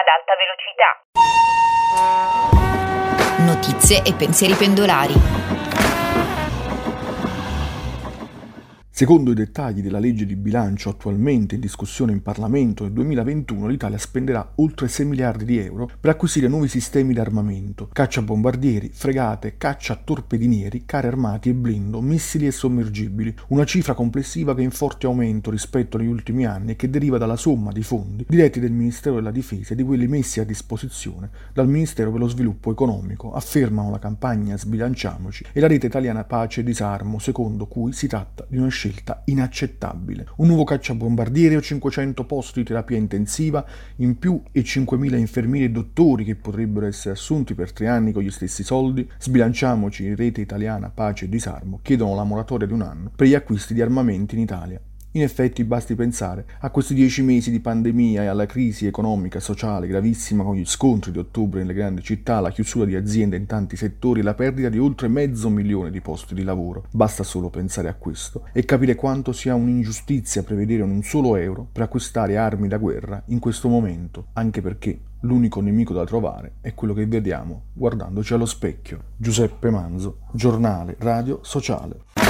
ad alta velocità. Notizie e pensieri pendolari. Secondo i dettagli della legge di bilancio attualmente in discussione in Parlamento nel 2021, l'Italia spenderà oltre 6 miliardi di euro per acquisire nuovi sistemi di armamento, cacciabombardieri, fregate, cacciatorpedinieri, carri armati e blindo, missili e sommergibili. Una cifra complessiva che è in forte aumento rispetto agli ultimi anni e che deriva dalla somma di fondi diretti del Ministero della Difesa e di quelli messi a disposizione dal Ministero per lo Sviluppo Economico, affermano la campagna Sbilanciamoci e la rete italiana Pace e Disarmo, secondo cui si tratta di una scelta inaccettabile. Un nuovo cacciabombardiere o 500 posti di terapia intensiva in più e 5.000 infermieri e dottori che potrebbero essere assunti per 3 anni con gli stessi soldi. Sbilanciamoci, rete italiana Pace e Disarmo, chiedono la moratoria di 1 anno per gli acquisti di armamenti in Italia. In effetti basti pensare a questi 10 mesi di pandemia e alla crisi economica e sociale gravissima con gli scontri di ottobre nelle grandi città, la chiusura di aziende in tanti settori e la perdita di oltre 500.000 di posti di lavoro. Basta solo pensare a questo e capire quanto sia un'ingiustizia prevedere un solo euro per acquistare armi da guerra in questo momento, anche perché l'unico nemico da trovare è quello che vediamo guardandoci allo specchio. Giuseppe Manzo, Giornale Radio Sociale.